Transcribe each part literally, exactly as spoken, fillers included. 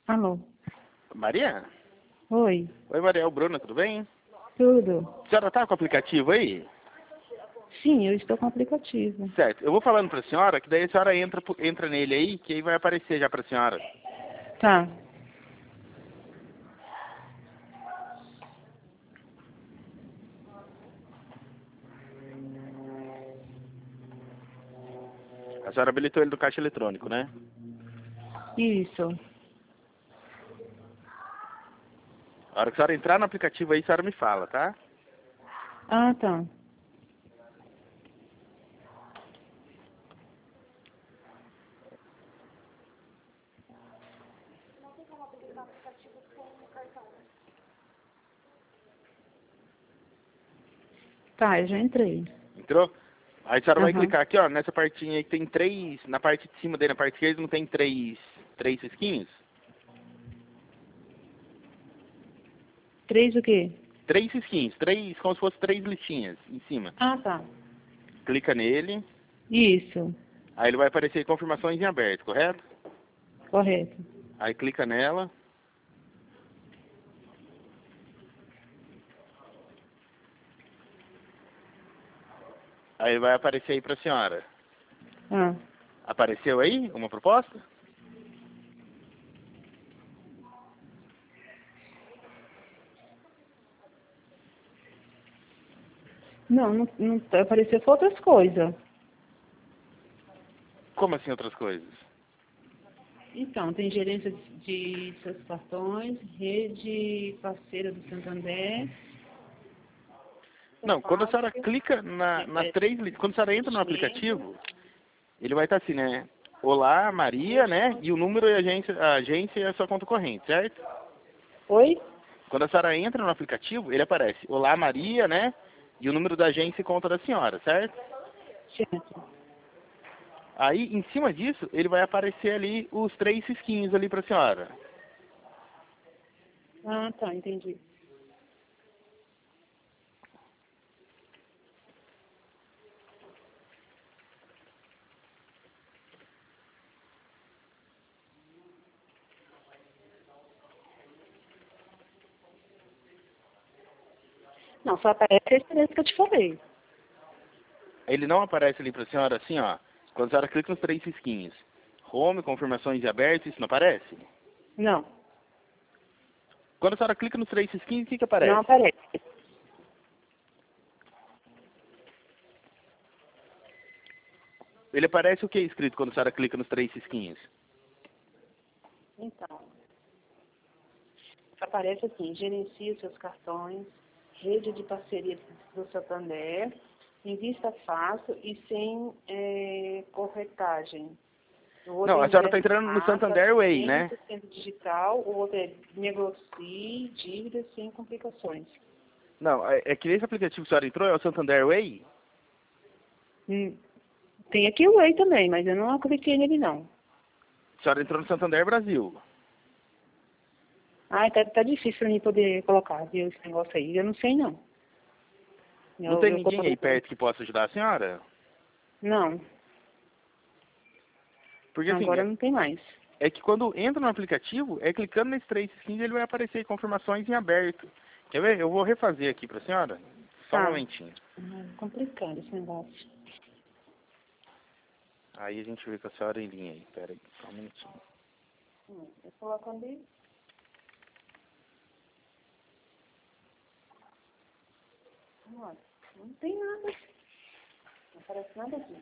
Alô? Maria? Oi, Oi, Maria, é o Bruno, tudo bem? tudo? A senhora tá com o aplicativo aí? Sim, eu estou com o aplicativo. Certo, eu vou falando pra senhora, que daí a senhora entra, pro- entra nele aí, que aí vai aparecer já pra senhora. Tá. A senhora habilitou ele do caixa eletrônico, né? Isso. A hora que a senhora entrar no aplicativo aí, a senhora me fala, tá? Ah, tá. Tá, eu já entrei. Entrou? Aí a senhora vai Aham. clicar aqui, ó, nessa partinha aí que tem três, na parte de cima dele, na parte esquerda, não tem três, três risquinhos? Três o quê? Três risquinhos, três, como se fosse três listinhas em cima. Ah, tá. Clica nele, Isso. aí ele vai aparecer confirmações em aberto, correto? Correto. Aí clica nela. Aí vai aparecer aí pra senhora. Ah. Apareceu aí uma proposta? Não, não, não apareceu só outras coisas. Como assim outras coisas? Então, tem gerência de seus cartões, rede parceira do Santander. Não, quando a senhora clica na, nas três, li- quando a senhora entra no aplicativo, ele vai estar assim, né? Olá, Maria, né? E o número e a agência, a agência e a sua conta corrente, certo? Oi? Quando a senhora entra no aplicativo, ele aparece Olá, Maria, né? E o número da agência e conta da senhora, certo? Certo. Aí, em cima disso, ele vai aparecer ali os três risquinhos ali pra senhora. Ah, tá, entendi. Não, só aparece a experiência que eu te falei. Ele não aparece ali pra senhora assim, ó. Quando a senhora clica nos três risquinhos. Home, confirmações de aberto, isso não aparece? Não, Quando a senhora clica nos três risquinhos, o que que não aparece? aparece. Ele aparece o que escrito quando a senhora clica nos três risquinhos? Então, aparece assim, gerencie os seus cartões, rede de parceria do Santander, em vista fácil e sem eh, corretagem. O outro Não, é a senhora está ingresso entrando no rápido, Santander Way, cem né? por cento digital, o outro é negocie dívidas sem complicações. Não, é, é que esse aplicativo que a senhora entrou é o Santander Way? Hum, tem aqui o Way também, mas eu não cliquei nele não. A senhora entrou no Santander Brasil. Ai, tá, tá difícil pra mim poder colocar, viu, esse negócio aí. Eu não sei não. Não Eu, tem eu ninguém aí coloquei. perto que possa ajudar a senhora? Não, Porque assim, agora é, não tem mais. é que quando entra no aplicativo, é clicando nesses três skins, ele vai aparecer confirmações em aberto. Quer ver? Eu vou refazer aqui pra senhora. Só um Tá. momentinho. Hum, complicado esse negócio. Aí a gente vê com a senhora em linha aí. Pera aí, só um minutinho. Hum, eu coloco ali. Olha, não tem nada. Não aparece nada aqui.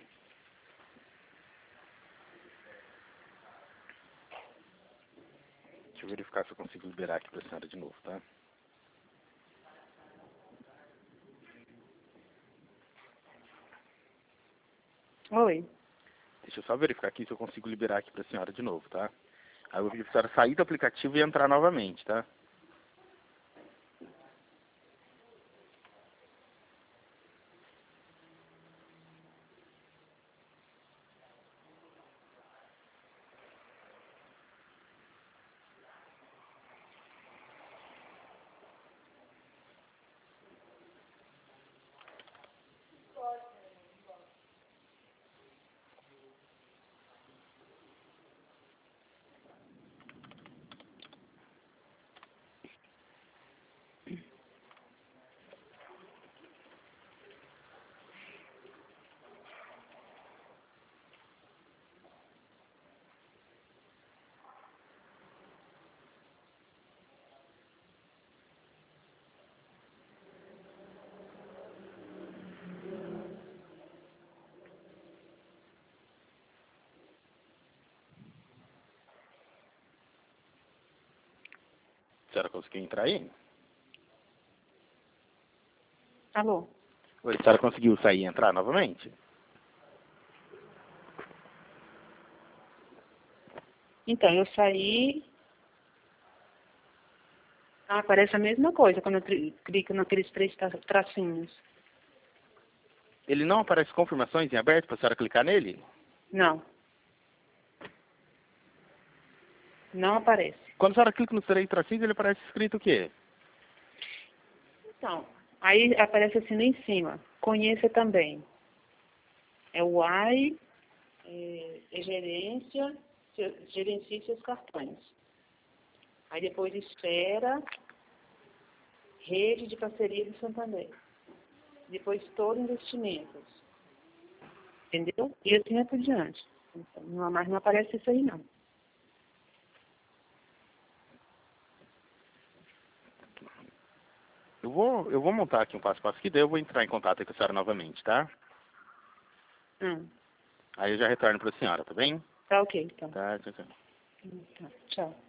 Deixa eu verificar se eu consigo liberar aqui pra senhora de novo, tá? Oi. Deixa eu só verificar aqui se eu consigo liberar aqui pra senhora de novo, tá? Aí eu vou pedir pra senhora sair do aplicativo e entrar novamente, tá? senhora conseguiu entrar aí? Alô? Oi, a senhora conseguiu sair e entrar novamente? Então, eu saí... Ah, aparece a mesma coisa quando eu tri- clico naqueles três tra- tracinhos. Ele não aparece confirmações em aberto para a senhora clicar nele? Não. Não aparece. Quando a senhora clica nos três tracinhos, ele aparece escrito o quê? Então, aí aparece assim lá em cima. Conheça também. É o I, é, é gerência, se- gerencie seus cartões. Aí depois esfera, rede de parceria do Santander. Depois todo investimentos. Entendeu? E assim é por diante. Então, não, mas não aparece isso aí não. Eu vou, eu vou montar aqui um passo a passo que daí eu vou entrar em contato com a senhora novamente, tá? Hum, Aí eu já retorno para a senhora, tá bem? tá ok, então. Tá, tchau, tchau. Hum, tá, tchau.